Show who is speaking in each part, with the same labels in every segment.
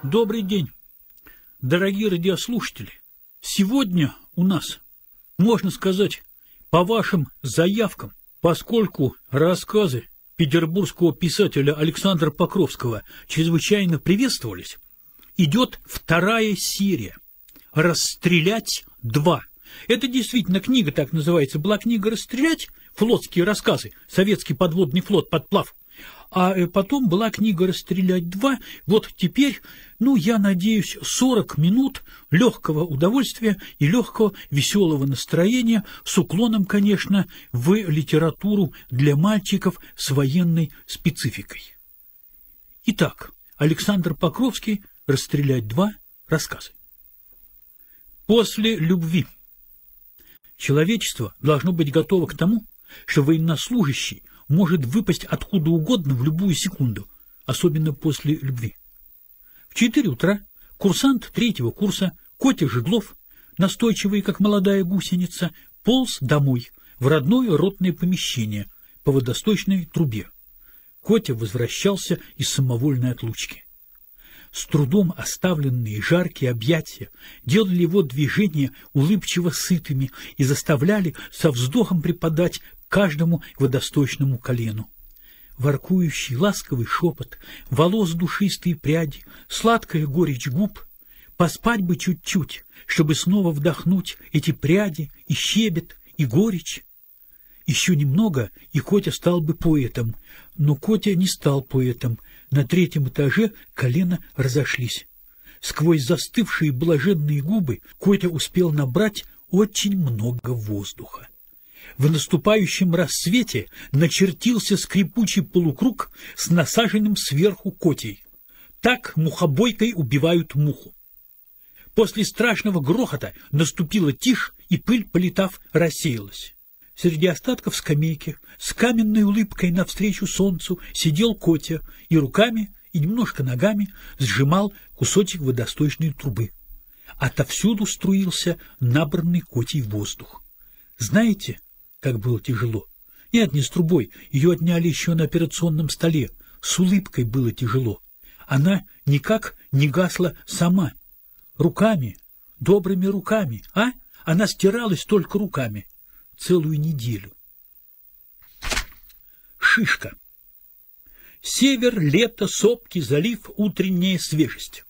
Speaker 1: Добрый день, дорогие радиослушатели. Сегодня у нас, можно сказать, по вашим заявкам, поскольку рассказы петербургского писателя Александра Покровского чрезвычайно приветствовались, идет вторая серия «Расстрелять 2». Это действительно книга, так называется, была книга «Расстрелять», флотские рассказы, советский подводный флот, подплав. А потом была книга «Расстрелять 2». Вот теперь, я надеюсь, 40 минут легкого удовольствия и легкого веселого настроения с уклоном, конечно, в литературу для мальчиков с военной спецификой. Итак, Александр Покровский, «Расстрелять 2», рассказы. После любви. Человечество должно быть готово к тому, что военнослужащий может выпасть откуда угодно в любую секунду, особенно после любви. В 4 утра курсант 3-го курса Котя Жиглов, настойчивый, как молодая гусеница, полз домой, в родное ротное помещение по водосточной трубе. Котя возвращался из самовольной отлучки. С трудом оставленные жаркие объятия делали его движения улыбчиво сытыми и заставляли со вздохом припадать каждому водосточному колену. Воркующий ласковый шепот, волос душистые пряди, сладкая горечь губ. Поспать бы чуть-чуть, чтобы снова вдохнуть эти пряди и щебет, и горечь. Еще немного, и Котя стал бы поэтом, но Котя не стал поэтом. На 3-м этаже колена разошлись. Сквозь застывшие блаженные губы Котя успел набрать очень много воздуха. В наступающем рассвете начертился скрипучий полукруг с насаженным сверху Котей. Так мухобойкой убивают муху. После страшного грохота наступила тишь, и пыль, полетав, рассеялась. Среди остатков скамейки, с каменной улыбкой навстречу солнцу, сидел Котя и руками, и немножко ногами сжимал кусочек водосточной трубы. Отовсюду струился набранный Котей воздух. Знаете, как было тяжело? Нет, не с трубой, ее отняли еще на операционном столе. С улыбкой было тяжело. Она никак не гасла сама. Руками, добрыми руками, Она стиралась только руками. Целую неделю. Шишка. Север, лето, сопки, залив, утренняя свежесть.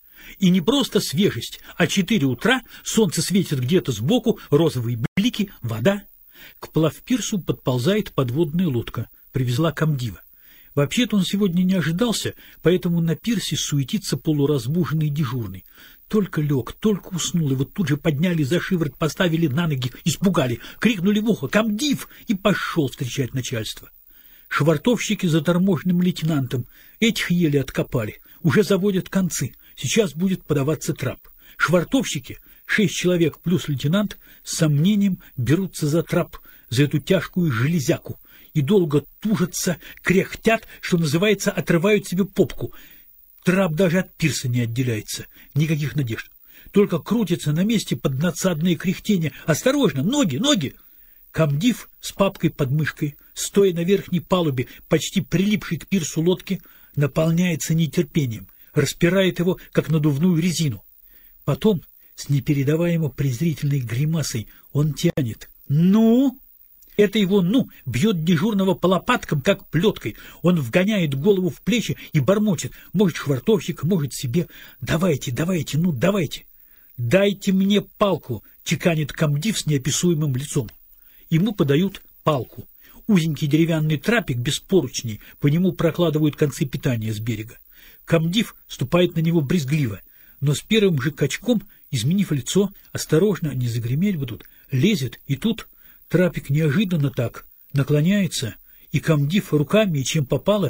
Speaker 1: И не просто свежесть, а 4 утра, солнце светит где-то сбоку, розовые блики, вода. К плавпирсу подползает подводная лодка, привезла комдива. Вообще-то он сегодня не ожидался, поэтому на пирсе суетится полуразбуженный дежурный. Только лег, только уснул, и вот тут же подняли за шиворот, поставили на ноги, испугали, крикнули в ухо «Комдив!» и пошел встречать начальство. Швартовщики за торможенным лейтенантом, этих еле откопали, уже заводят концы, сейчас будет подаваться трап. Швартовщики, 6 человек плюс лейтенант, с сомнением берутся за трап, за эту тяжкую железяку, и долго тужатся, кряхтят, что называется, отрывают себе попку. Трап даже от пирса не отделяется, никаких надежд. Только крутится на месте под надсадное кряхтение. «Осторожно! Ноги! Ноги!» Комдив с папкой под мышкой, стоя на верхней палубе, почти прилипшей к пирсу лодки, наполняется нетерпением, распирает его, как надувную резину. Потом, с непередаваемо презрительной гримасой, он тянет «Ну!». Это его «ну» бьет дежурного по лопаткам, как плеткой. Он вгоняет голову в плечи и бормочет. Может, швартовщик, может, себе. «Давайте, давайте, давайте». «Дайте мне палку», — чеканит комдив с неописуемым лицом. Ему подают палку. Узенький деревянный трапик без поручней, по нему прокладывают концы питания с берега. Комдив ступает на него брезгливо, но с первым же качком, изменив лицо, осторожно, не загреметь будут, лезет, и тут трапик неожиданно так наклоняется, и комдив руками, и чем попало,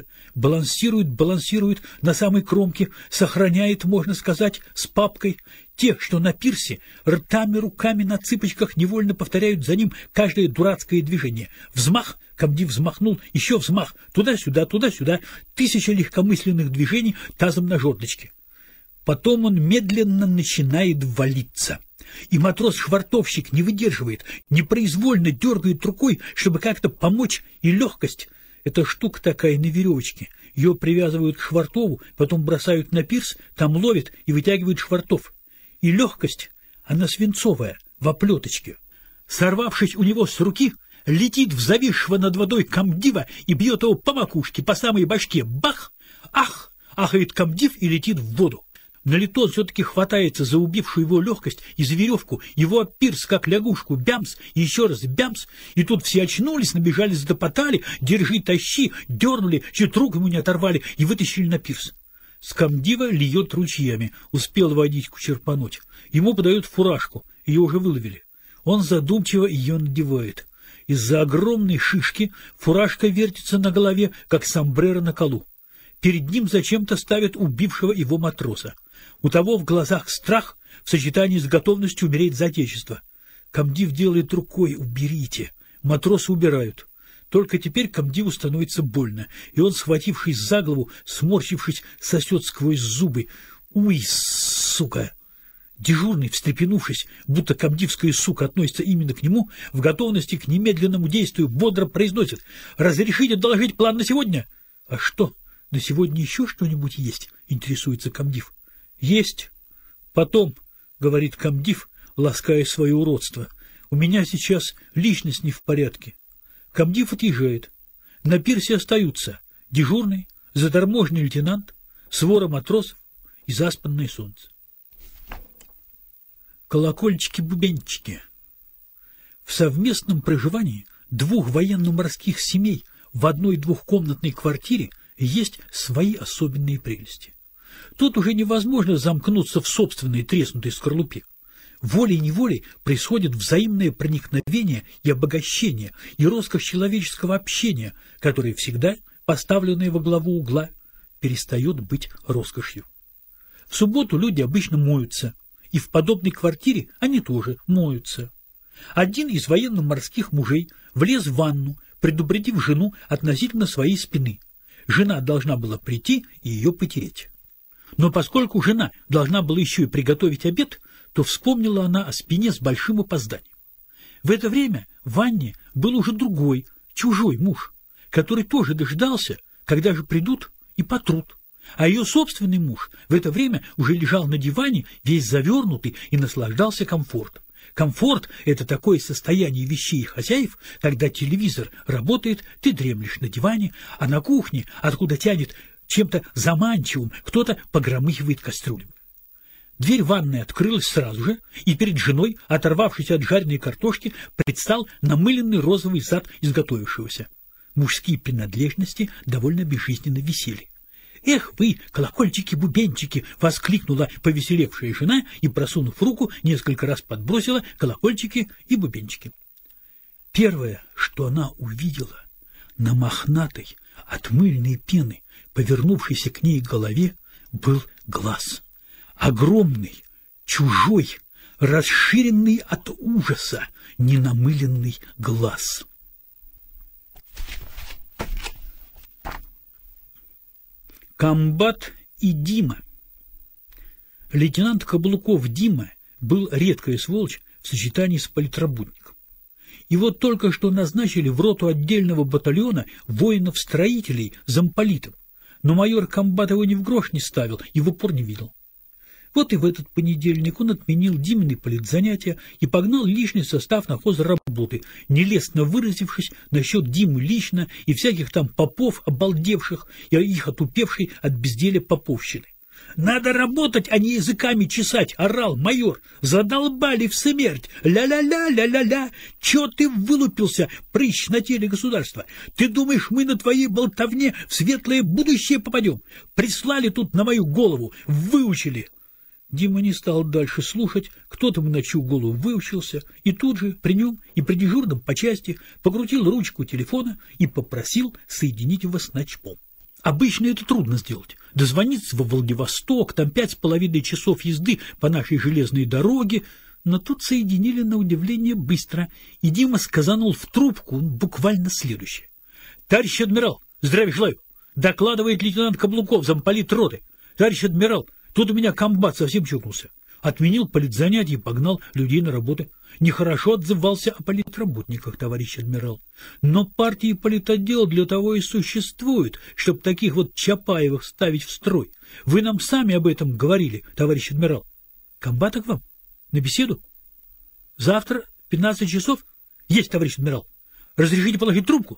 Speaker 1: балансирует на самой кромке, сохраняет, можно сказать, с папкой. Те, что на пирсе, ртами, руками на цыпочках невольно повторяют за ним каждое дурацкое движение. Взмах, комдив взмахнул, еще взмах, туда-сюда, 1000 легкомысленных движений тазом на жердочке. Потом он медленно начинает валиться. И матрос-швартовщик не выдерживает, непроизвольно дергает рукой, чтобы как-то помочь, и легкость. Эта штука такая на веревочке, Ее привязывают к Швартову, потом бросают на пирс, там ловят и вытягивают Швартов. И легкость, она свинцовая, в оплеточке. Сорвавшись у него с руки, летит в зависшего над водой комдива и бьет его по макушке, по самой башке. Бах! Ах! Ахает комдив и летит в воду. На лету он все-таки хватается за убившую его легкость и за веревку. Его пирс, как лягушку, бямс, и еще раз бямс. И тут все очнулись, набежали, затопотали, держи, тащи, дернули, чуть рук ему не оторвали и вытащили на пирс. С комдива льет ручьями, успел водичку черпануть. Ему подают фуражку, ее уже выловили. Он задумчиво ее надевает. Из-за огромной шишки фуражка вертится на голове, как сомбреро на колу. Перед ним зачем-то ставят убившего его матроса. У того в глазах страх в сочетании с готовностью умереть за отечество. Комдив делает рукой «уберите». Матросы убирают. Только теперь комдиву становится больно, и он, схватившись за голову, сморщившись, сосет сквозь зубы. «Уй, сука!» Дежурный, встрепенувшись, будто комдивская сука относится именно к нему, в готовности к немедленному действию бодро произносит: «Разрешите доложить план на сегодня?» «А что, на сегодня еще что-нибудь есть?» — интересуется комдив. «Есть. Потом», — говорит комдив, лаская свое уродство, — «у меня сейчас личность не в порядке». Комдив отъезжает. На пирсе остаются дежурный, заторможенный лейтенант, свора матросов и заспанное солнце. Колокольчики-бубенчики. В совместном проживании двух военно-морских семей в одной двухкомнатной квартире есть свои особенные прелести. Тут уже невозможно замкнуться в собственной треснутой скорлупе. Волей-неволей происходит взаимное проникновение и обогащение, и роскошь человеческого общения, которое всегда, поставленное во главу угла, перестает быть роскошью. В субботу люди обычно моются, и в подобной квартире они тоже моются. Один из военно-морских мужей влез в ванну, предупредив жену относительно своей спины. Жена должна была прийти и ее потереть. Но поскольку жена должна была еще и приготовить обед, то вспомнила она о спине с большим опозданием. В это время в ванне был уже другой, чужой муж, который тоже дождался, когда же придут и потрут. А ее собственный муж в это время уже лежал на диване, весь завернутый, и наслаждался комфортом. Комфорт – это такое состояние вещей и хозяев, когда телевизор работает, ты дремлешь на диване, а на кухне, откуда тянет чем-то заманчивым, кто-то погромыхивает кастрюлями. Дверь ванной открылась сразу же, и перед женой, оторвавшись от жареной картошки, предстал намыленный розовый зад изготовившегося. Мужские принадлежности довольно безжизненно висели. «Эх вы, колокольчики-бубенчики!» — воскликнула повеселевшая жена и, просунув руку, несколько раз подбросила колокольчики и бубенчики. Первое, что она увидела, на мохнатой от мыльной пены, повернувшейся к ней голове, был глаз. Огромный, чужой, расширенный от ужаса, ненамыленный глаз. Комбат и Дима. Лейтенант Каблуков Дима был редкая сволочь в сочетании с политработником. Его только что назначили в роту отдельного батальона воинов-строителей замполитом, но майор комбат его ни в грош не ставил и в упор не видел. Вот и в этот понедельник он отменил Димины политзанятия и погнал лишний состав на хозработы, нелестно выразившись насчет Димы лично и всяких там попов обалдевших и их отупевшей от безделия поповщины. «Надо работать, а не языками чесать!» — орал майор. «Задолбали в смерть! Ля-ля-ля, ля-ля-ля! Чё ты вылупился, прыщ на теле государства? Ты думаешь, мы на твоей болтовне в светлое будущее попадем? Прислали тут на мою голову, выучили!» Дима не стал дальше слушать, кто-то на чью голову выучился, и тут же при нем и при дежурном по части покрутил ручку телефона и попросил соединить его с начпом. Обычно это трудно сделать. Дозвониться во Владивосток, там 5,5 часов езды по нашей железной дороге, но тут соединили на удивление быстро, и Дима сказанул в трубку буквально следующее. «Товарищ адмирал, здравия желаю! Докладывает лейтенант Каблуков, замполит роты. Товарищ адмирал, тут у меня комбат совсем чокнулся. Отменил политзанятия и погнал людей на работу. Нехорошо отзывался о политработниках, товарищ адмирал. Но партии и политотдел для того и существуют, чтобы таких вот Чапаевых ставить в строй. Вы нам сами об этом говорили, товарищ адмирал. Комбата к вам? На беседу? Завтра в 15 часов? Есть, товарищ адмирал. Разрешите положить трубку?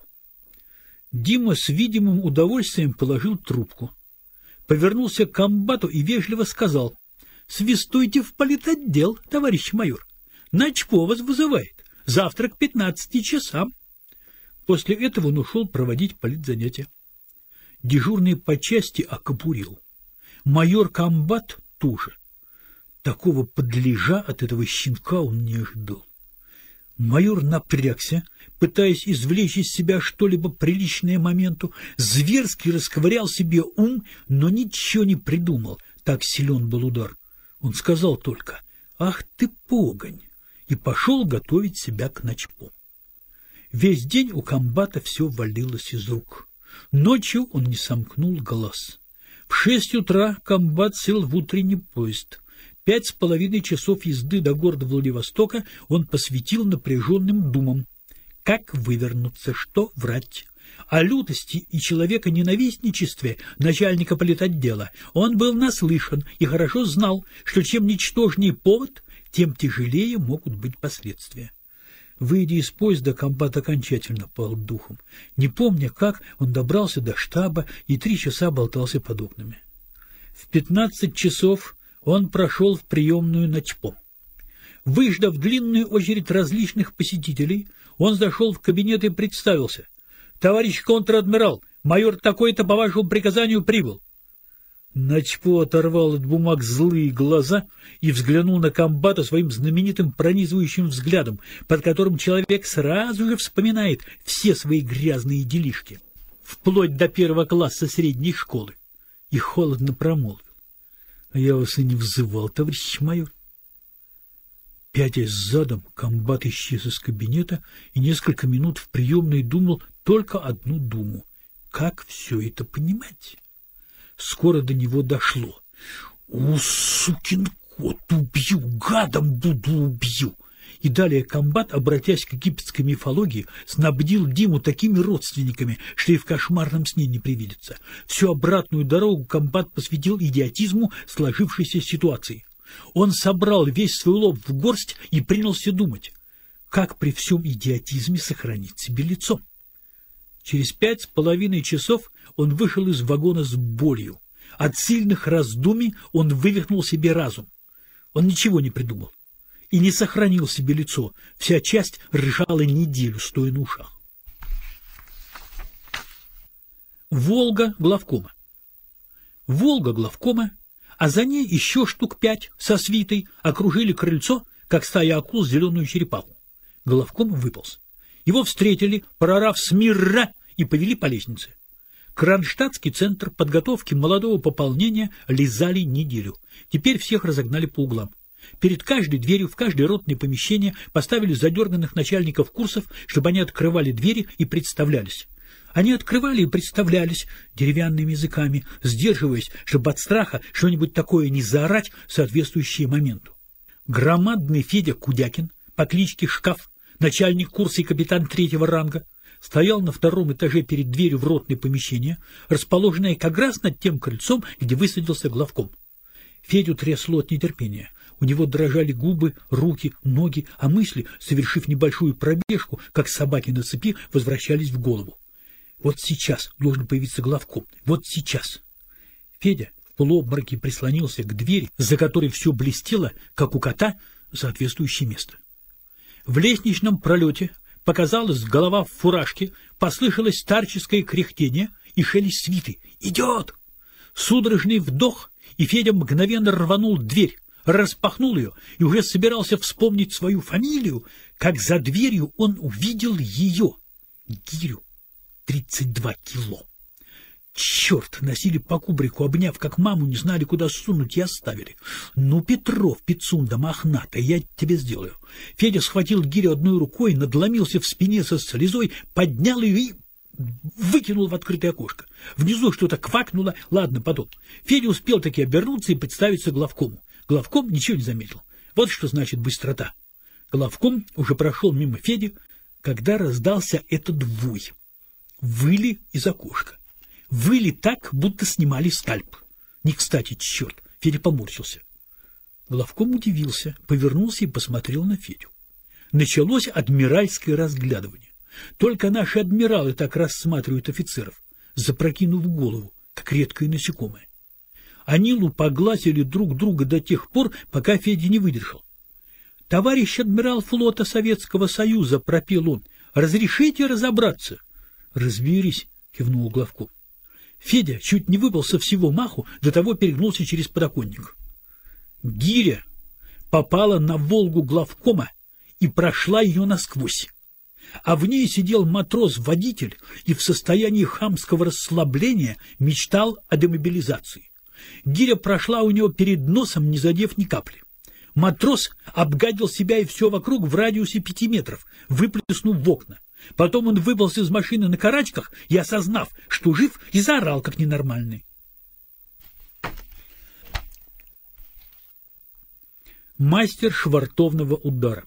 Speaker 1: Дима с видимым удовольствием положил трубку. Повернулся к комбату и вежливо сказал: «Свистуйте в политотдел, товарищ майор. Начпо вас вызывает. Завтра к 15 часам». После этого он ушел проводить политзанятия. Дежурный по части окопурил. Майор-комбат тоже. Такого подлежа от этого щенка он не ожидал. Майор напрягся, пытаясь извлечь из себя что-либо приличное моменту, зверски расковырял себе ум, но ничего не придумал, так силен был удар. Он сказал только: «Ах ты, погонь!» и пошел готовить себя к начпу. Весь день у комбата все валилось из рук. Ночью он не сомкнул глаз. В 6 утра комбат сел в утренний поезд. 5,5 часов езды до города Владивостока он посвятил напряженным думам. Как вывернуться, что врать? О лютости и человеконенавистничестве начальника политотдела он был наслышан и хорошо знал, что чем ничтожнее повод, тем тяжелее могут быть последствия. Выйдя из поезда, комбат окончательно пал духом. Не помня как, он добрался до штаба и 3 часа болтался под окнами. В 15 часов он прошел в приемную начпо. Выждав длинную очередь различных посетителей, он зашел в кабинет и представился: «Товарищ контр-адмирал, майор такой-то по вашему приказанию прибыл». Начпо оторвал от бумаг злые глаза и взглянул на комбата своим знаменитым пронизывающим взглядом, под которым человек сразу же вспоминает все свои грязные делишки, вплоть до 1 класса средней школы, и холодно промолвил: «А я вас и не взывал, товарищ майор». Пятясь задом, комбат исчез из кабинета и несколько минут в приемной думал только одну думу: как все это понимать? Скоро до него дошло. «У, сукин кот, убью, гадом буду, убью!» И далее комбат, обратясь к египетской мифологии, снабдил Диму такими родственниками, что и в кошмарном сне не привидится. Всю обратную дорогу комбат посвятил идиотизму сложившейся ситуации. Он собрал весь свой лоб в горсть и принялся думать, как при всем идиотизме сохранить себе лицо. Через 5,5 часов он вышел из вагона с болью. От сильных раздумий он вывихнул себе разум. Он ничего не придумал и не сохранил себе лицо. Вся часть ржала неделю, стоя на ушах. Волга главкома. Волга главкома, а за ней еще штук 5 со свитой окружили крыльцо, как стая акул, зеленую черепаху. Главком выполз. Его встретили, прорав «Смирра!» и повели по лестнице. Кронштадтский центр подготовки молодого пополнения лизали неделю. Теперь всех разогнали по углам. Перед каждой дверью в каждое ротное помещение поставили задерганных начальников курсов, чтобы они открывали двери и представлялись. Они открывали и представлялись деревянными языками, сдерживаясь, чтобы от страха что-нибудь такое не заорать, соответствующее моменту. Громадный Федя Кудякин по кличке Шкаф, начальник курса и капитан 3-го ранга, стоял на 2-м этаже перед дверью в ротное помещение, расположенное как раз над тем крыльцом, где высадился главком. Федю трясло от нетерпения. У него дрожали губы, руки, ноги, а мысли, совершив небольшую пробежку, как собаки на цепи, возвращались в голову. Вот сейчас должен появиться главком. Вот сейчас. Федя в полуобмороке прислонился к двери, за которой все блестело, как у кота, соответствующее место. В лестничном пролете показалась голова в фуражке, послышалось старческое кряхтение и шелест свиты. «Идет!» Судорожный вдох, и Федя мгновенно рванул дверь, распахнул ее и уже собирался вспомнить свою фамилию, как за дверью он увидел ее, гирю, 32 кило. Черт, носили по кубрику, обняв, как маму, не знали, куда сунуть, и оставили. Ну, Петров, Пицунда, мохнатая, я тебе сделаю. Федя схватил гирю одной рукой, надломился в спине со слезой, поднял ее и выкинул в открытое окошко. Внизу что-то квакнуло, ладно, потом. Федя успел таки обернуться и представиться главкому. Главком ничего не заметил. Вот что значит быстрота. Главком уже прошел мимо Феди, когда раздался этот вой. Выли из окошка. Выли так, будто снимали скальп. Не кстати, черт, Федя поморщился. Главком удивился, повернулся и посмотрел на Федю. Началось адмиральское разглядывание. Только наши адмиралы так рассматривают офицеров, запрокинув голову, как редкое насекомое. Они лупоглазили друг друга до тех пор, пока Федя не выдержал. — Товарищ адмирал флота Советского Союза, — пропел он, — разрешите разобраться? — Разберись, — кивнул главком. Федя чуть не выпал со всего маху, до того перегнулся через подоконник. Гиря попала на Волгу главкома и прошла ее насквозь. А в ней сидел матрос-водитель и в состоянии хамского расслабления мечтал о демобилизации. Гиря прошла у него перед носом, не задев ни капли. Матрос обгадил себя и все вокруг в радиусе 5 метров, выплеснув в окна. Потом он выбрался из машины на карачках и, осознав, что жив, и заорал, как ненормальный. Мастер швартовного удара.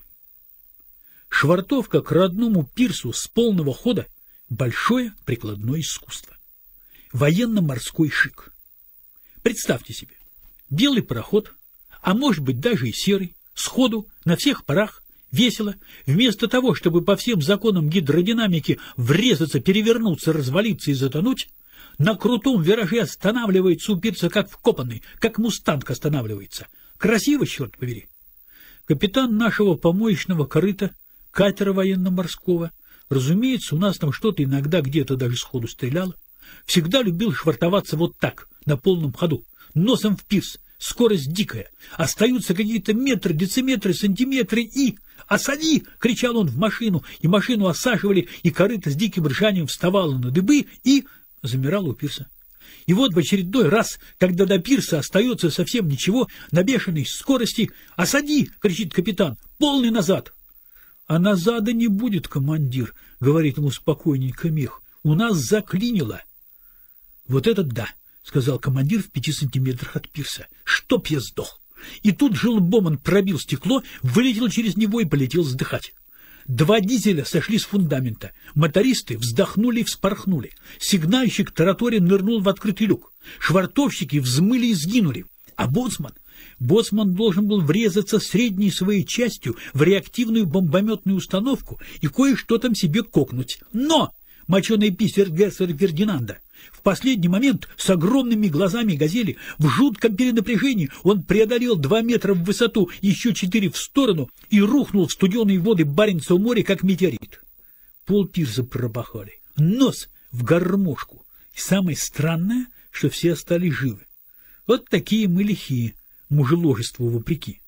Speaker 1: Швартовка к родному пирсу с полного хода – большое прикладное искусство. Военно-морской шик. Представьте себе, белый пароход, а может быть даже и серый, сходу, на всех парах, весело, вместо того, чтобы по всем законам гидродинамики врезаться, перевернуться, развалиться и затонуть, на крутом вираже останавливается у пирса как вкопанный, как мустанг останавливается. Красиво, черт побери. Капитан нашего помоечного корыта, катера военно-морского, разумеется, у нас там что-то иногда где-то даже сходу стреляло, всегда любил швартоваться вот так, на полном ходу, носом в пирс. Скорость дикая. Остаются какие-то метры, дециметры, сантиметры и... «Осади!» — кричал он в машину, и машину осаживали, и корыто с диким ржанием вставало на дыбы и... замирало у пирса. И вот в очередной раз, когда до пирса остается совсем ничего, на бешеной скорости «Осади!» — кричит капитан. «Полный назад!» «А назада не будет, командир», — говорит ему спокойненько мех. «У нас заклинило». «Вот это да!» — сказал командир в 5 сантиметрах от пирса. «Чтоб я сдох!» И тут же лбом он пробил стекло, вылетел через него и полетел вздыхать. 2 дизеля сошли с фундамента. Мотористы вздохнули и вспорхнули. Сигнальщик тараторя нырнул в открытый люк. Швартовщики взмыли и сгинули. А боцман должен был врезаться средней своей частью в реактивную бомбометную установку и кое-что там себе кокнуть. Но моченый писер Герцога Фердинанда в последний момент с огромными глазами газели в жутком перенапряжении он преодолел 2 метра в высоту, еще 4 в сторону и рухнул в студеные воды Баренцева моря, как метеорит. Полпирса пропахали, нос в гармошку. И самое странное, что все остались живы. Вот такие мы лихие, мужеложеству вопреки.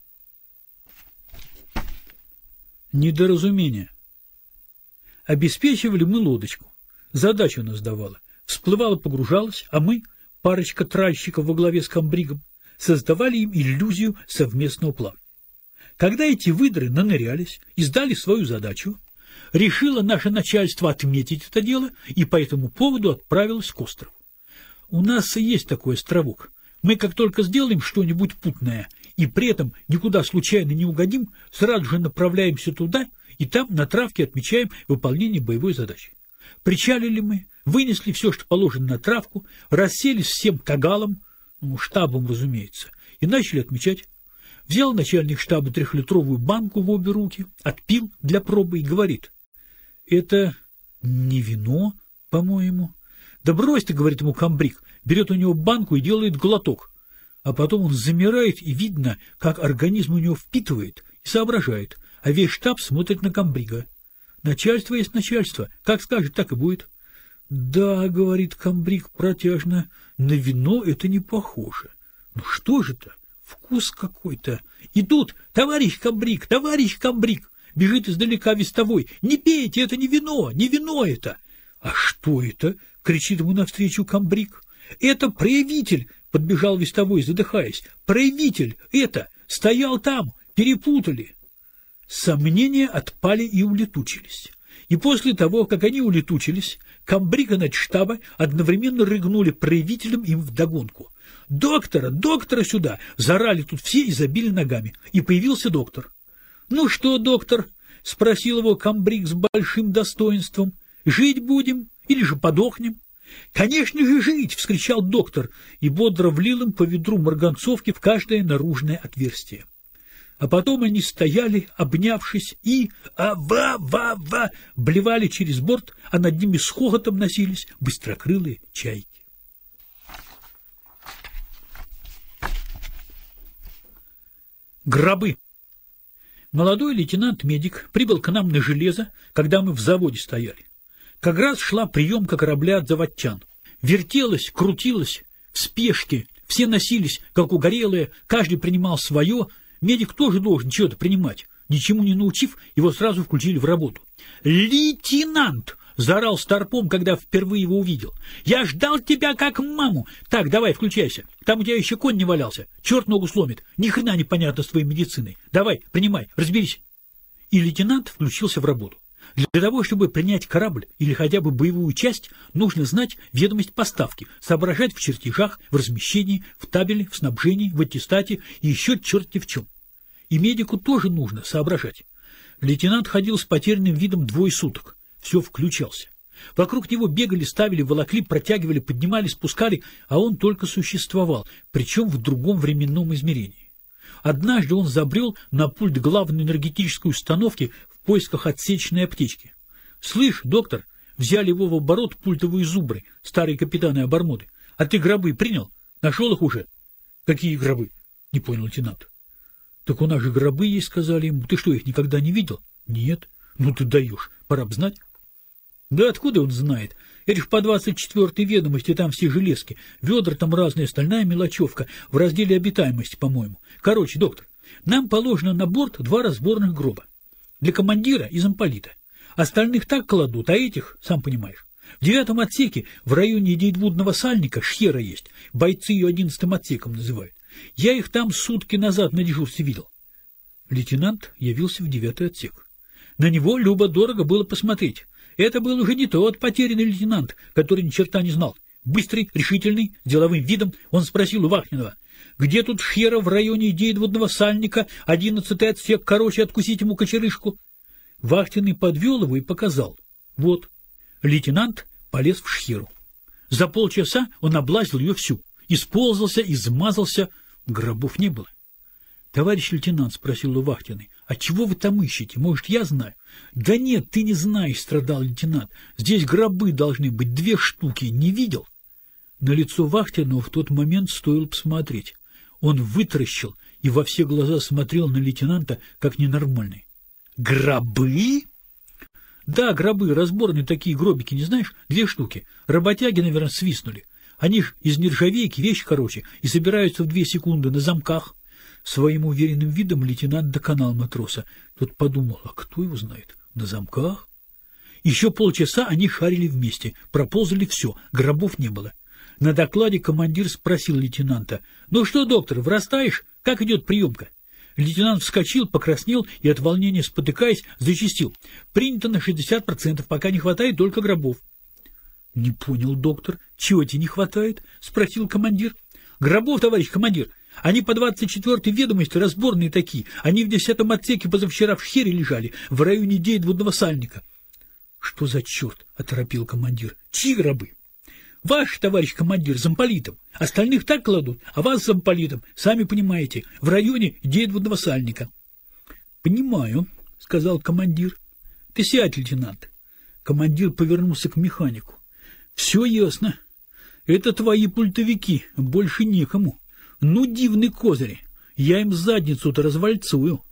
Speaker 1: Недоразумение. Обеспечивали мы лодочку. Задача нас давала. Всплывала, погружалась, а мы, парочка тральщиков во главе с комбригом, создавали им иллюзию совместного плавания. Когда эти выдры нанырялись и сдали свою задачу, решило наше начальство отметить это дело и по этому поводу отправилось к острову. У нас и есть такой островок. Мы как только сделаем что-нибудь путное и при этом никуда случайно не угодим, сразу же направляемся туда и там на травке отмечаем выполнение боевой задачи. Причалили мы, вынесли все, что положено на травку, расселись всем кагалом, штабом, разумеется, и начали отмечать. Взял начальник штаба 3-литровую банку в обе руки, отпил для пробы и говорит: «Это не вино, по-моему». «Да брось ты», — говорит ему комбриг, берет у него банку и делает глоток. А потом он замирает, и видно, как организм у него впитывает и соображает, а весь штаб смотрит на комбрига. Начальство есть начальство, как скажет, так и будет. «Да, — говорит комбриг протяжно, — на вино это не похоже. Ну что же это? Вкус какой-то. И тут: товарищ комбриг, товарищ комбриг!» Бежит издалека вестовой: «Не пейте, это не вино это!» «А что это?» — кричит ему навстречу комбриг. «Это проявитель!» — подбежал вестовой, задыхаясь. «Проявитель! Это! Стоял там! Перепутали!» Сомнения отпали и улетучились. И после того, как они улетучились, комбриг и начштаба одновременно рыгнули проявителем им вдогонку. «Доктора! Доктора сюда!» — заорали тут все и забили ногами. И появился доктор. «Ну что, доктор?» — спросил его комбриг с большим достоинством. «Жить будем или же подохнем?» «Конечно же жить!» — вскричал доктор и бодро влил им по ведру марганцовки в каждое наружное отверстие. А потом они стояли, обнявшись, и ва-ва-ва блевали через борт, а над ними с хохотом носились быстрокрылые чайки. Гробы. Молодой лейтенант-медик прибыл к нам на железо, когда мы в заводе стояли. Как раз шла приемка корабля от заводчан. Вертелась, крутилась, в спешке, все носились, как угорелые, каждый принимал свое. Медик тоже должен чего-то принимать. Ничему не научив, его сразу включили в работу. «Лейтенант!» — заорал старпом, когда впервые его увидел. «Я ждал тебя как маму! Так, давай, включайся. Там у тебя еще конь не валялся. Черт ногу сломит. Ни хрена непонятно с твоей медициной. Давай, принимай, разберись». И лейтенант включился в работу. Для того, чтобы принять корабль или хотя бы боевую часть, нужно знать ведомость поставки, соображать в чертежах, в размещении, в табеле, в снабжении, в аттестате и еще черти в чем. И медику тоже нужно соображать. Лейтенант ходил с потерянным видом 2 суток. Все включался. Вокруг него бегали, ставили, волокли, протягивали, поднимали, спускали, а он только существовал, причем в другом временном измерении. Однажды он забрел на пульт главной энергетической установки в поисках отсеченной аптечки. «Слышь, доктор», взяли его в оборот пультовые зубры, старые капитаны обормоды. «А ты гробы принял? Нашел их уже?» «Какие гробы?» — не понял лейтенант. «Так у нас же гробы есть», — сказали ему. «Ты что, их никогда не видел?» «Нет». «Ну ты даешь, пора б знать». «Да откуда он знает? Это ж по 24-й ведомости, там все железки. Ведра там разные, остальная мелочевка. В разделе обитаемости, по-моему. Короче, доктор, нам положено на борт 2 разборных гроба. Для командира и замполита. Остальных так кладут, а этих, сам понимаешь. В 9-м отсеке, в районе Дейдвудного сальника, шхера есть. Бойцы ее 11-м отсеком называют. Я их там сутки назад на дежурстве видел». Лейтенант явился в 9-й отсек. На него любо-дорого было посмотреть. Это был уже не тот потерянный лейтенант, который ни черта не знал. Быстрый, решительный, с деловым видом, он спросил у Вахнинова: «Где тут шхера в районе Дейдвудного сальника, 11-й отсек, короче, откусить ему кочерышку?» Вахтенный подвел его и показал. Вот. Лейтенант полез в шхеру. За полчаса он облазил ее всю. Исползался, измазался, гробов не было. «Товарищ лейтенант», — спросил у Вахтенный, — «а чего вы там ищете? Может, я знаю?» «Да нет, ты не знаешь», — страдал лейтенант. «Здесь гробы должны быть 2 штуки. Не видел?» На лицо Вахтенного в тот момент стоило посмотреть. Он вытаращил и во все глаза смотрел на лейтенанта, как ненормальный. «Гробы?» «Да, гробы, разборные такие гробики, не знаешь? 2 штуки. Работяги, наверное, свистнули. Они ж из нержавейки, вещь короче, и собираются в 2 секунды на замках». Своим уверенным видом лейтенант доконал матроса. Тот подумал, а кто его знает? На замках? Еще полчаса они шарили вместе, проползали все, гробов не было. На докладе командир спросил лейтенанта: «Ну что, доктор, врастаешь? Как идет приемка?» Лейтенант вскочил, покраснел и от волнения спотыкаясь, зачастил: «Принято на 60%, пока не хватает только гробов». «Не понял, доктор, чего тебе не хватает?» — спросил командир. «Гробов, товарищ командир. Они по 24-й ведомости разборные такие. Они в 10-м отсеке позавчера в шхере лежали, в районе Дейдвудного сальника». «Что за черт?» — оторопил командир. «Чьи гробы?» «Ваш, товарищ командир, замполитом. Остальных так кладут, а вас замполитом, сами понимаете, в районе Дейдвудного сальника». «Понимаю», — сказал командир. «Ты сядь, лейтенант». Командир повернулся к механику. «Все ясно. Это твои пультовики, больше некому. Ну, дивный козырь, я им задницу-то развальцую».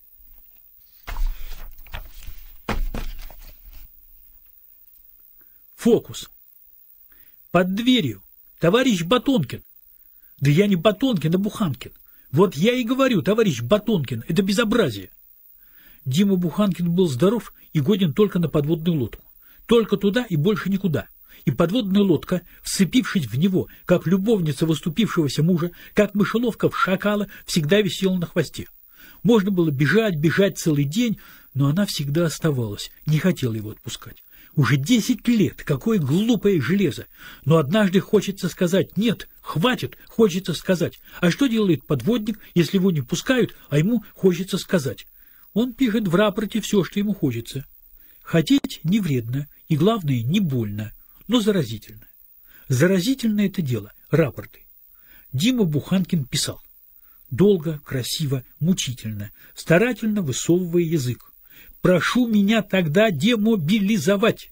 Speaker 1: Фокус. Под дверью. Товарищ Батонкин. Да я не Батонкин, а Буханкин. Вот я и говорю, товарищ Батонкин, это безобразие. Дима Буханкин был здоров и годен только на подводную лодку. Только туда и больше никуда. И подводная лодка, вцепившись в него, как любовница выступившегося мужа, как мышеловка в шакала, всегда висела на хвосте. Можно было бежать целый день, но она всегда оставалась, не хотела его отпускать. Уже 10 лет, какое глупое железо. Но однажды хочется сказать «нет, хватит», хочется сказать. А что делает подводник, если его не пускают, а ему хочется сказать? Он пишет в рапорте все, что ему хочется. Хотеть не вредно, и, главное, не больно, но заразительно. Заразительно это дело, рапорты. Дима Буханкин писал. Долго, красиво, мучительно, старательно высовывая язык. «Прошу меня тогда демобилизовать».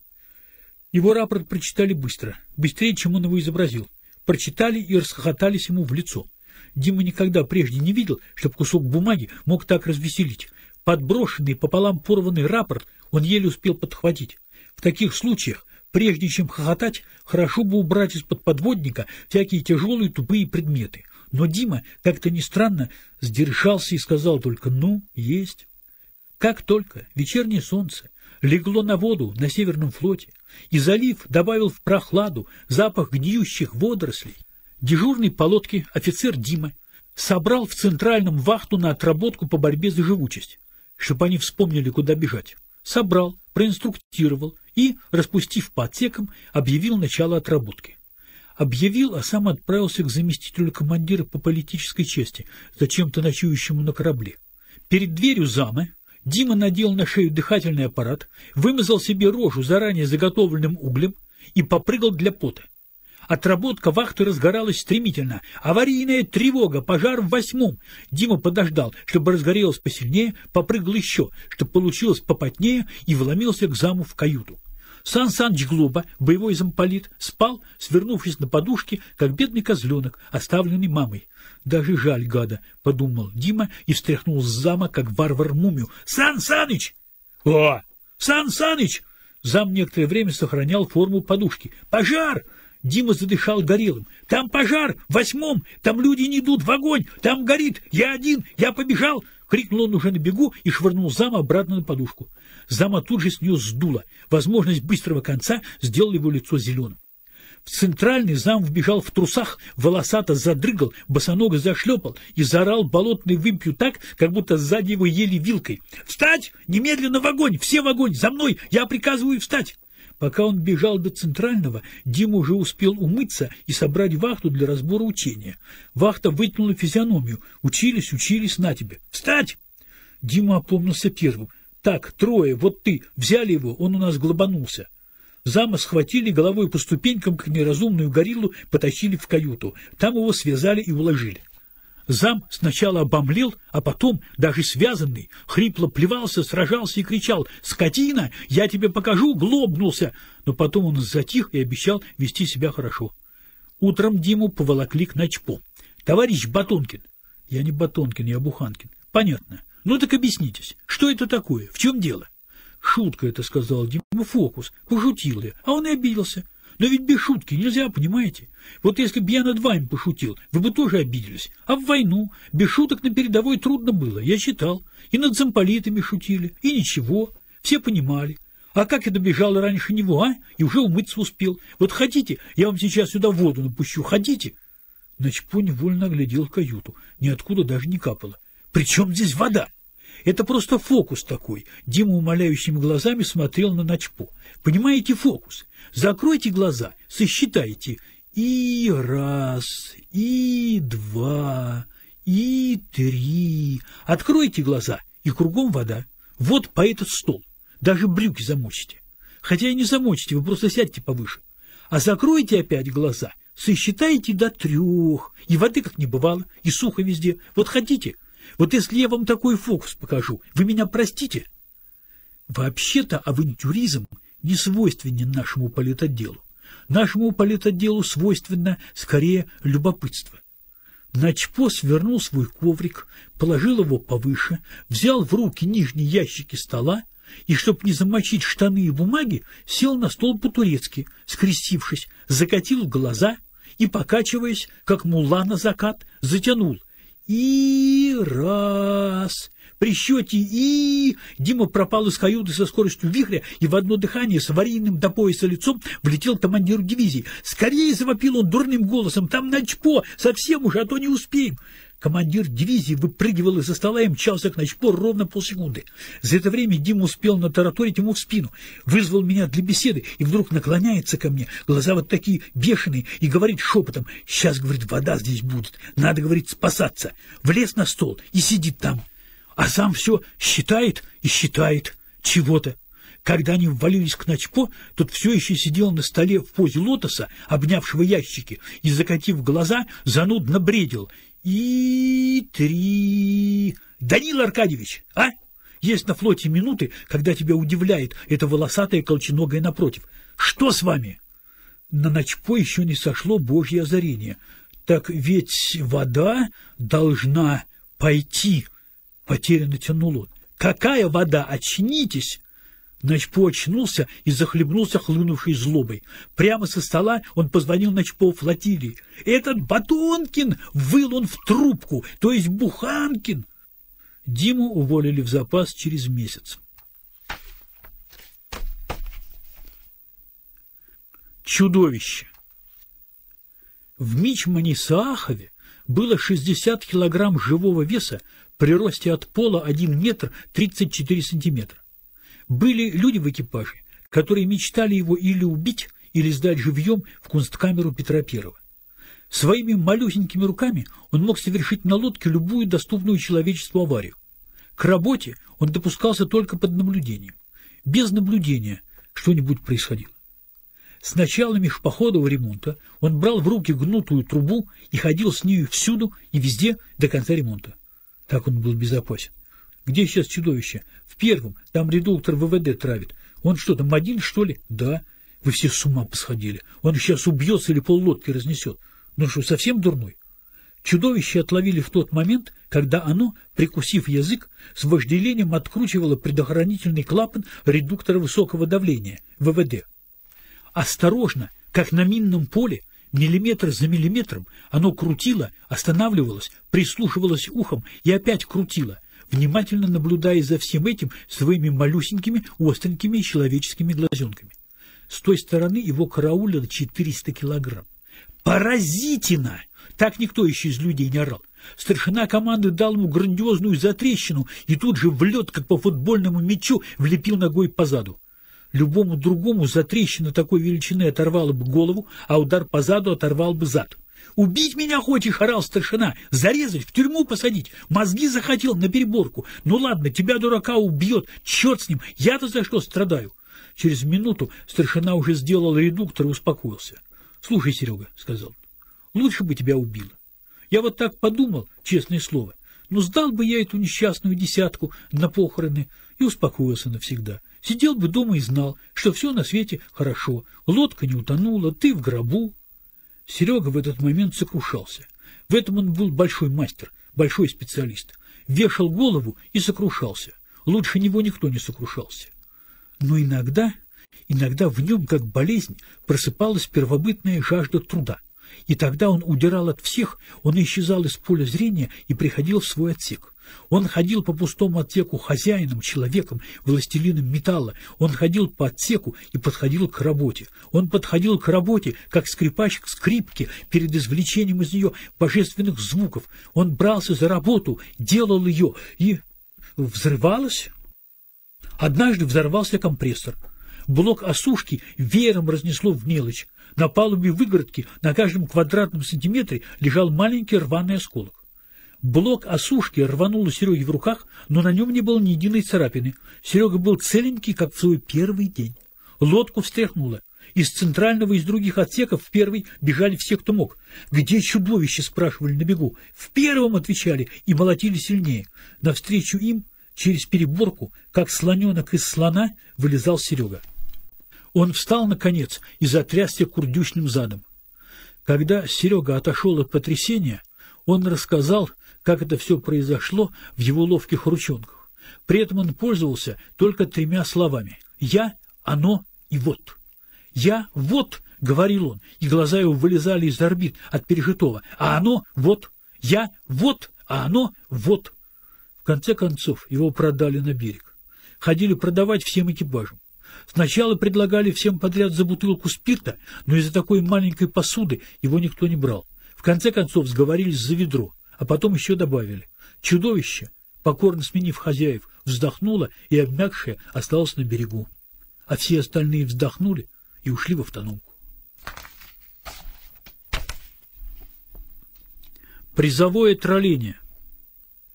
Speaker 1: Его рапорт прочитали быстро, быстрее, чем он его изобразил. Прочитали и расхохотались ему в лицо. Дима никогда прежде не видел, чтобы кусок бумаги мог так развеселить. Подброшенный пополам порванный рапорт он еле успел подхватить. В таких случаях, прежде чем хохотать, хорошо бы убрать из-под подводника всякие тяжелые тупые предметы. Но Дима, как-то ни странно, сдержался и сказал только «ну, есть». Как только вечернее солнце легло на воду на Северном флоте, и залив добавил в прохладу запах гниющих водорослей, дежурный по лодке офицер Дима собрал в центральном вахту на отработку по борьбе за живучесть, чтобы они вспомнили, куда бежать. Собрал, проинструктировал и, распустив по отсекам, объявил начало отработки. Объявил, а сам отправился к заместителю командира по политической части, зачем-то ночующему на корабле. Перед дверью зама Дима надел на шею дыхательный аппарат, вымазал себе рожу заранее заготовленным углем и попрыгал для пота. Отработка вахты разгоралась стремительно. Аварийная тревога, пожар в 8-м. Дима подождал, чтобы разгорелось посильнее, попрыгал еще, чтобы получилось попотнее, и вломился к заму в каюту. Сан Саныч Глоба, боевой замполит, спал, свернувшись на подушке, как бедный козленок, оставленный мамой. «Даже жаль, гада», — подумал Дима и встряхнул с зама, как варвар мумию. «Сан Саныч!» «О! Сан Саныч!» Зам некоторое время сохранял форму подушки. «Пожар!» Дима задышал горелым. «Там пожар! В 8-м! Там люди не идут в огонь! Там горит! Я один! Я побежал!» Крикнул он уже на бегу и швырнул зама обратно на подушку. Зама тут же с нее сдуло. Возможность быстрого конца сделала его лицо зеленым. В центральный зам вбежал в трусах, волосато задрыгал, босоного зашлепал и заорал болотной вымпью так, как будто сзади его ели вилкой. «Встать! Немедленно в огонь! Все в огонь! За мной! Я приказываю встать!» Пока он бежал до центрального, Дима уже успел умыться и собрать вахту для разбора учения. Вахта вытянула физиономию. Учились, на тебе. «Встать!» Дима опомнился первым. «Так, трое, вот ты, взяли его, он у нас глобанулся». Зама схватили головой по ступенькам, как неразумную гориллу, потащили в каюту. Там его связали и уложили. Зам сначала обомлел, а потом, даже связанный, хрипло плевался, сражался и кричал: «Скотина! Я тебе покажу!» Глобнулся. Но потом он затих и обещал вести себя хорошо. Утром Диму поволокли к начпо. «Товарищ Батонкин!» «Я не Батонкин, я Буханкин». «Понятно. Ну так объяснитесь, что это такое? В чем дело?» «Шутка это», — сказал Дима, — «фокус». Пошутил я, а он и обиделся. Но ведь без шутки нельзя, понимаете? Вот если бы я над вами пошутил, вы бы тоже обиделись. А в войну без шуток на передовой трудно было, я читал. И над замполитами шутили, и ничего, все понимали. А как я добежал раньше него, а? И уже умыться успел. Вот хотите, я вам сейчас сюда воду напущу, хотите?» Начпо невольно оглядел каюту, ниоткуда даже не капало. «При чем здесь вода?» «Это просто фокус такой». Дима умоляющими глазами смотрел на Начпо. «Понимаете, фокус? Закройте глаза, сосчитайте. И раз, и два, и три. Откройте глаза, и кругом вода. Вот по этот стол. Даже брюки замочите. Хотя и не замочите, вы просто сядьте повыше. А закройте опять глаза, сосчитайте до 3. И воды как не бывало, и сухо везде. Вот хотите? Вот если я вам такой фокус покажу, вы меня простите?» Вообще-то авантюризм не свойственен нашему политотделу. Нашему политотделу свойственно скорее любопытство. Начпо свернул свой коврик, положил его повыше, взял в руки нижние ящики стола и, чтобы не замочить штаны и бумаги, сел на стол по-турецки, скрестившись, закатил глаза и, покачиваясь, как мулла на закат, затянул. И раз. При счете «и» Дима пропал из каюты со скоростью вихря и в одно дыхание с аварийным до пояса лицом влетел к командиру дивизии. «Скорее!» — завопил он дурным голосом. «Там Начпо! Совсем уже, а то не успеем!» Командир дивизии выпрыгивал из-за стола и мчался к Начпо ровно полсекунды. За это время Дима успел натараторить ему в спину, вызвал меня для беседы и вдруг наклоняется ко мне, глаза вот такие бешеные, и говорит шепотом: «Сейчас, — говорит, — вода здесь будет, надо, — говорит, — спасаться». Влез на стол и сидит там. а сам все считает и считает чего-то. Когда они ввалились к Начпо, тот все еще сидел на столе в позе лотоса, обнявшего ящики, и, закатив глаза, занудно бредил. И 3... Данил Аркадьевич, а? Есть на флоте минуты, когда тебя удивляет эта волосатая колченогая напротив. Что с вами? На Начпо еще не сошло божье озарение. Так ведь вода должна пойти, потерянно тянул он. Какая вода? Очнитесь! Начпо очнулся и захлебнулся хлынувшей злобой. Прямо со стола он позвонил Начпо флотилии. «Этот Батонкин!» — выл он в трубку, то есть Буханкин. Диму уволили в запас через месяц. Чудовище. В Мичмане-Саахове было 60 килограмм живого веса при росте от пола 1 метр 34 сантиметра. Были люди в экипаже, которые мечтали его или убить, или сдать живьем в кунсткамеру Петра I. Своими малюсенькими руками он мог совершить на лодке любую доступную человечеству аварию. К работе он допускался только под наблюдением. Без наблюдения что-нибудь происходило. С начала межпоходового ремонта он брал в руки гнутую трубу и ходил с нею всюду и везде до конца ремонта. Так он был безопасен. Где сейчас чудовище? В первом. Там редуктор ВВД травит. Он что, там один, что ли? Да. Вы все с ума посходили. Он сейчас убьется или поллодки разнесет. Ну что, совсем дурной? Чудовище отловили в тот момент, когда оно, прикусив язык, с вожделением откручивало предохранительный клапан редуктора высокого давления, ВВД. Осторожно, как на минном поле, миллиметр за миллиметром, оно крутило, останавливалось, прислушивалось ухом и опять крутило, внимательно наблюдая за всем этим своими малюсенькими, остренькими человеческими глазенками. С той стороны его караулило 400 килограмм. Поразительно! Так никто еще из людей не орал. Старшина команды дал ему грандиозную затрещину и тут же в лед, как по футбольному мячу, влепил ногой по заду. Любому другому затрещина такой величины оторвала бы голову, а удар по заду оторвал бы зад. «Убить меня хочешь?» — орал старшина. «Зарезать, в тюрьму посадить? Мозги захотел на переборку. Ну ладно, тебя, дурака, убьет. Черт с ним, я-то за что страдаю?» Через минуту старшина уже сделал редуктор и успокоился. «Слушай, Серега», — сказал, — «лучше бы тебя убило. Я вот так подумал, честное слово. Ну, сдал бы я эту несчастную десятку на похороны и успокоился навсегда. Сидел бы дома и знал, что все на свете хорошо. Лодка не утонула, ты в гробу». Серега в этот момент сокрушался. В этом он был большой мастер, большой специалист. Вешал голову и сокрушался. Лучше него никто не сокрушался. Но иногда в нем, как болезнь, просыпалась первобытная жажда труда. И тогда он удирал от всех, он исчезал из поля зрения и приходил в свой отсек. Он ходил по пустому отсеку хозяином, человеком, властелином металла. Он ходил по отсеку и подходил к работе. Он подходил к работе, как скрипач к скрипке, перед извлечением из нее божественных звуков. Он брался за работу, делал ее, и взрывалось. Однажды взорвался компрессор. Блок осушки веером разнесло в мелочь. На палубе выгородки на каждом квадратном сантиметре лежал маленький рваный осколок. Блок осушки рванул у Сереги в руках, но на нем не было ни единой царапины. Серега был целенький, как в свой первый день. Лодку встряхнуло. Из центрального и из других отсеков в первый бежали все, кто мог. «Где чудовище?» — спрашивали на бегу. «В первом», — отвечали, и молотили сильнее. Навстречу им, через переборку, как слоненок из слона, вылезал Серега. Он встал, наконец, и затрясся курдючным задом. Когда Серега отошел от потрясения, он рассказал, как это все произошло в его ловких ручонках. При этом он пользовался только 3 словами: «я», «оно» и «вот». «Я» — «вот», — говорил он, и глаза его вылезали из орбит от пережитого, а «оно» — «вот». «Я» — «вот», а «оно» — «вот». В конце концов его продали на берег. Ходили продавать всем экипажам. Сначала предлагали всем подряд за бутылку спирта, но из-за такой маленькой посуды его никто не брал. В конце концов сговорились за ведро, а потом еще добавили. Чудовище, покорно сменив хозяев, вздохнуло и, обмякшее, осталось на берегу. А все остальные вздохнули и ушли в автономку. Призовое тролление.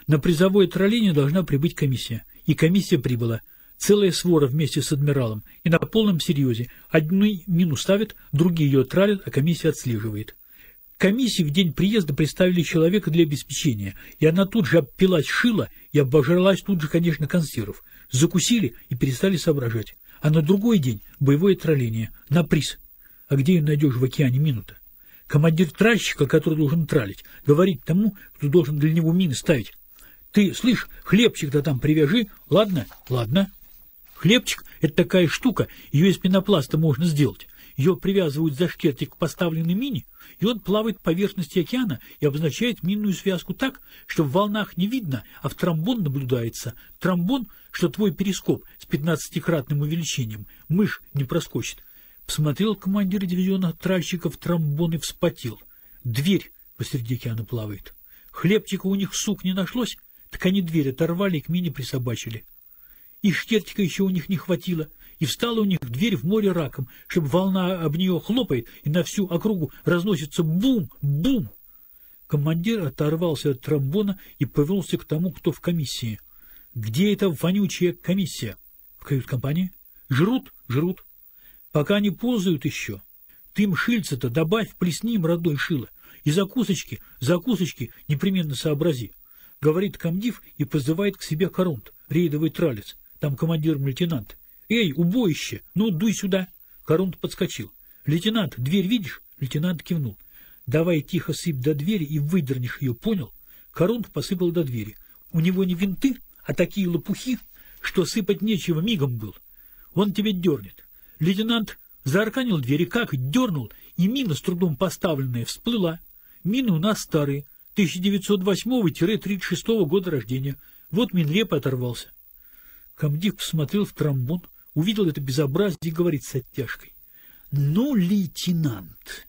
Speaker 1: На призовое тролление должна прибыть комиссия. И комиссия прибыла. Целая свора вместе с адмиралом. И на полном серьезе. Одни мину ставят, другие ее тралят, а комиссия отслеживает. Комиссии в день приезда представили человека для обеспечения, и она тут же обпилась шила и обожралась тут же, конечно, консервов. Закусили и перестали соображать. А на другой день боевое тролление. На приз. А где ее найдешь в океане мину-то? Командир тральщика, который должен тралить, говорит тому, кто должен для него мины ставить: ты, слышь, хлебчик-то там привяжи, ладно? Ладно. Хлебчик – это такая штука, ее из пенопласта можно сделать. Ее привязывают за шкертик к поставленной мине, и он плавает по поверхности океана и обозначает минную связку так, что в волнах не видно, а в тромбон наблюдается. Тромбон, что твой перископ с 15-кратным увеличением, мышь не проскочит. Посмотрел командир дивизиона тральщиков тромбон и вспотел. Дверь посреди океана плавает. Хлебчика у них, сук, не нашлось, так они дверь оторвали и к мине присобачили. И шкертика еще у них не хватило, и встала у них дверь в море раком, чтобы волна об нее хлопает, и на всю округу разносится бум-бум. Командир оторвался от тромбона и повернулся к тому, кто в комиссии. Где эта вонючая комиссия? В кают-компании? Жрут? Жрут. Пока не ползают еще. Ты им шильца-то добавь, плесни им родной шило. И закусочки непременно сообрази. Говорит комдив и позывает к себе Корунд, рейдовый тралец. Там командиром лейтенант. «Эй, убоище, ну дуй сюда!» Корунд подскочил. «Лейтенант, дверь видишь?» Лейтенант кивнул. «Давай тихо сыпь до двери и выдернешь ее, понял?» Корунд посыпал до двери. У него не винты, а такие лопухи, что сыпать нечего, мигом был. Он тебе дернет. Лейтенант заарканил двери, как дернул, и мина с трудом поставленная всплыла. Мины у нас старые, 1908-36 года рождения. Вот Минлеп оторвался. Комдив посмотрел в тромбон, увидел это безобразие и говорит с оттяжкой: ну, лейтенант,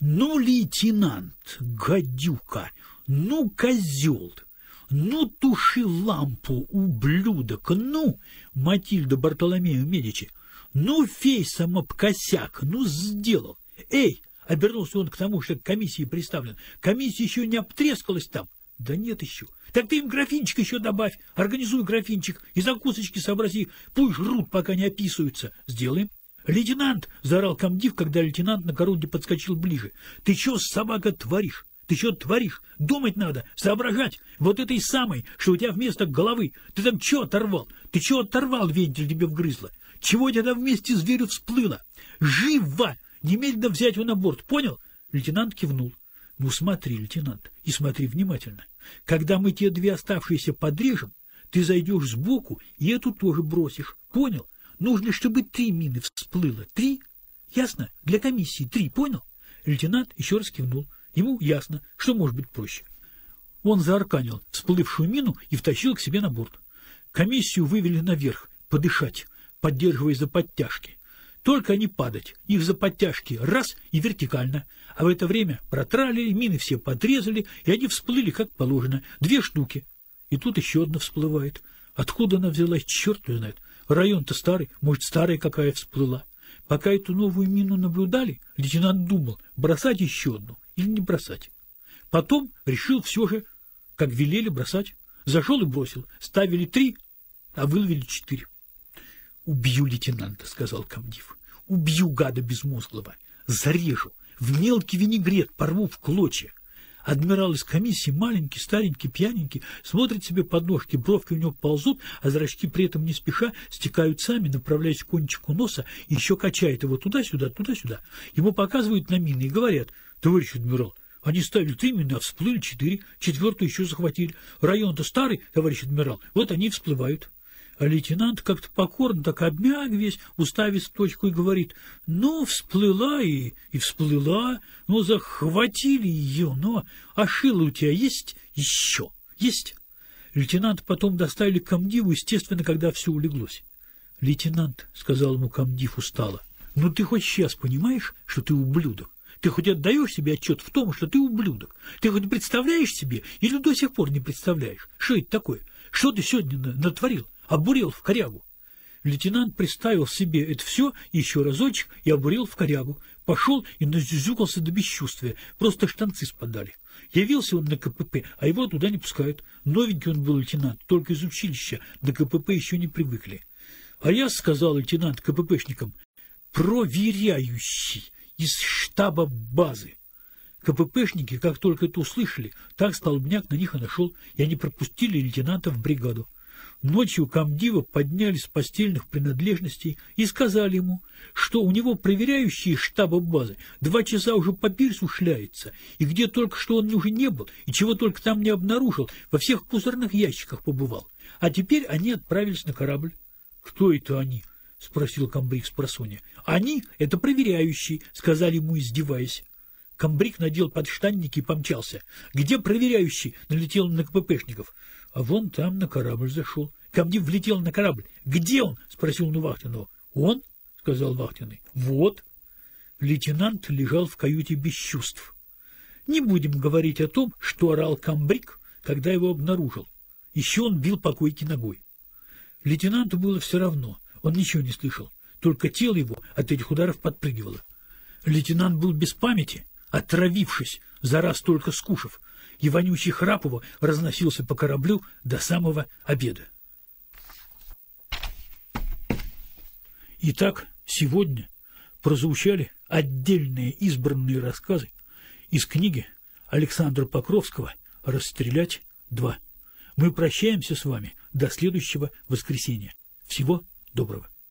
Speaker 1: гадюка, ну, козел, ну, туши лампу, ублюдок, ну, Матильда Бартоломею Медичи, ну, фейсом об косяк, ну, сделал. Эй, обернулся он к тому, что к комиссии представлен, комиссия еще не обтрескалась там. Да нет еще. Так ты им графинчик еще добавь, организуй графинчик и закусочки сообрази, пусть жрут, пока не описываются. Сделаем. Лейтенант, заорал комдив, когда лейтенант на Корунде подскочил ближе. Ты что, собака, творишь? Ты что творишь? Думать надо, соображать. Вот этой самой, что у тебя вместо головы. Ты там что оторвал? Ты что оторвал, вентиль тебе вгрызло? Чего тебя там вместе с дверью всплыло? Живо! Немедленно взять его на борт, понял? Лейтенант кивнул. Ну смотри, лейтенант, и смотри внимательно. Когда мы те две оставшиеся подрежем, ты зайдешь сбоку и эту тоже бросишь. Понял? Нужно, чтобы 3 мины всплыло. 3? Ясно? Для комиссии 3, понял? Лейтенант еще раз кивнул. Ему ясно, что может быть проще. Он заарканил всплывшую мину и втащил к себе на борт. Комиссию вывели наверх, подышать, поддерживая за подтяжки. Только не падать, их за подтяжки раз и вертикально. А в это время протралили, мины все подрезали, и они всплыли как положено, 2 штуки. И тут еще одна всплывает. Откуда она взялась, черт ее знает. Район-то старый, может, старая какая всплыла. Пока эту новую мину наблюдали, лейтенант думал, бросать еще одну или не бросать. Потом решил все же, как велели, бросать. Зашел и бросил. Ставили 3, а выловили 4. «Убью лейтенанта», — сказал комдив. «Убью гада безмозглого. Зарежу. В мелкий винегрет порву в клочья». Адмирал из комиссии, маленький, старенький, пьяненький, смотрит себе под ножки, бровки у него ползут, а зрачки при этом не спеша стекают сами, направляясь к кончику носа, и еще качает его туда-сюда, туда-сюда. Ему показывают на мины и говорят: «Товарищ адмирал, они ставили 3 мины, а всплыли 4, 4-ю еще захватили. Район-то старый, товарищ адмирал, вот они и всплывают». А лейтенант как-то покорно, так обмяк весь, уставив точку, и говорит: «Ну, всплыла и всплыла, ну, захватили ее, ну, а шило у тебя есть еще? Есть?» Лейтенант потом доставили к комдиву, естественно, когда все улеглось. «Лейтенант», — сказал ему комдив устало, — «ну ты хоть сейчас понимаешь, что ты ублюдок? Ты хоть отдаешь себе отчет в том, что ты ублюдок? Ты хоть представляешь себе или до сих пор не представляешь? Что это такое? Что ты сегодня натворил? Обурел в корягу». Лейтенант представил себе это все еще разочек и обурел в корягу. Пошел и назюзюкался до бесчувствия. Просто штанцы спадали. Явился он на КПП, а его туда не пускают. Новенький он был лейтенант, только из училища, до КПП еще не привыкли. А я, сказал лейтенант КППшникам, проверяющий из штаба базы. КППшники, как только это услышали, так столбняк на них и нашел, и они пропустили лейтенанта в бригаду. Ночью комдива подняли с постельных принадлежностей и сказали ему, что у него проверяющий из штаба базы 2 часа уже по пирсу шляется, и где только что он уже не был, и чего только там не обнаружил, во всех мусорных ящиках побывал. А теперь они отправились на корабль. — Кто это они? — спросил комбриг спросонья. — Они — это проверяющие, — сказали ему, издеваясь. Комбриг надел подштанники и помчался. «Где проверяющий?» — налетел на КППшников. «А вон там на корабль зашел». Комдив влетел на корабль. «Где он?» — спросил он у Вахтенного. «Он?» — сказал Вахтенный. «Вот». Лейтенант лежал в каюте без чувств. Не будем говорить о том, что орал комбриг, когда его обнаружил. Еще он бил по койке ногой. Лейтенанту было все равно, он ничего не слышал, только тело его от этих ударов подпрыгивало. Лейтенант был без памяти, отравившись, за раз только скушав, и вонючий храп его разносился по кораблю до самого обеда. Итак, сегодня прозвучали отдельные избранные рассказы из книги Александра Покровского «Расстрелять 2». Мы прощаемся с вами до следующего воскресенья. Всего доброго.